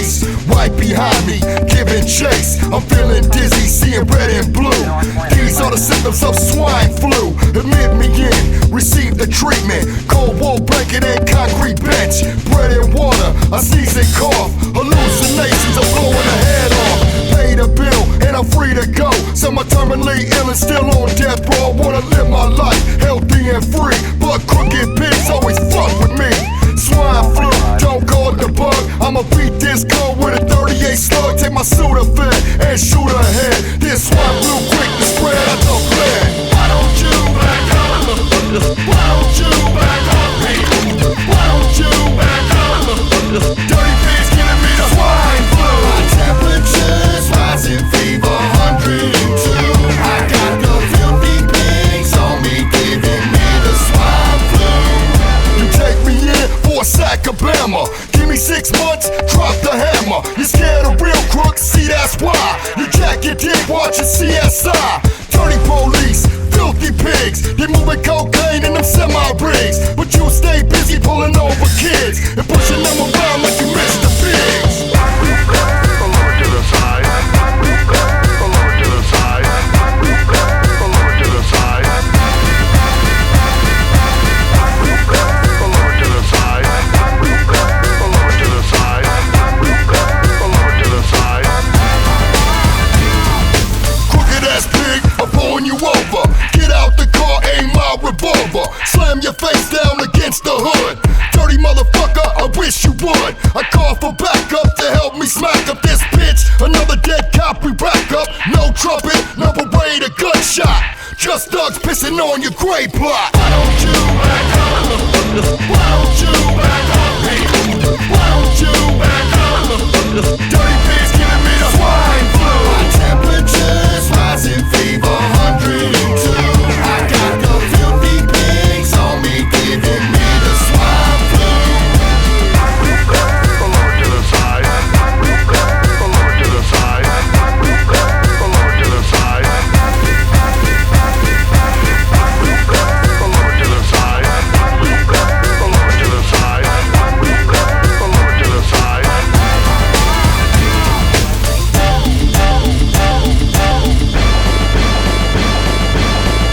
face. Right behind me, giving chase. I'm feeling dizzy, seeing red and blue. These are the symptoms of swine flu. Admit me in, receive the treatment. Cold wool blanket and concrete bench. Bread and water, I sneeze and cough. Hallucinations are blowing the head off. Pay the bill and I'm free to go. Some are terminally ill and still on death row. I wanna live my life healthy and free, but crooked pigs always fuck with me. Swine flu, don't call it the bug. I'ma beat this cold with a 38 slug. Take my Sudafed and shoot ahead. This swine flu quick to spread. I don't play. Why don't you back up? Why don't you back up? Why don't you back up? Dirty pigs giving me the swine flu. My temperature's rising, fever 102. I got the filthy pigs on me, giving me the swine flu. You take me in for a sack of Bama. Give me 6 months, drop the hammer. You scared of real crooks? See, that's why. You jack your dick watching CSI. Dirty police, filthy pigs. They moving cocaine in them semi-rigs, but you stay busy pulling over kids and pushing them around like you Mr. Biggs. Slam your face down against the hood. Dirty motherfucker, I wish you would. I call for backup to help me smack up this bitch. Another dead cop, we back up. No trumpet, no parade, a gunshot. Just thugs pissing on your grave plot. Why don't you back up? Why don't you back up?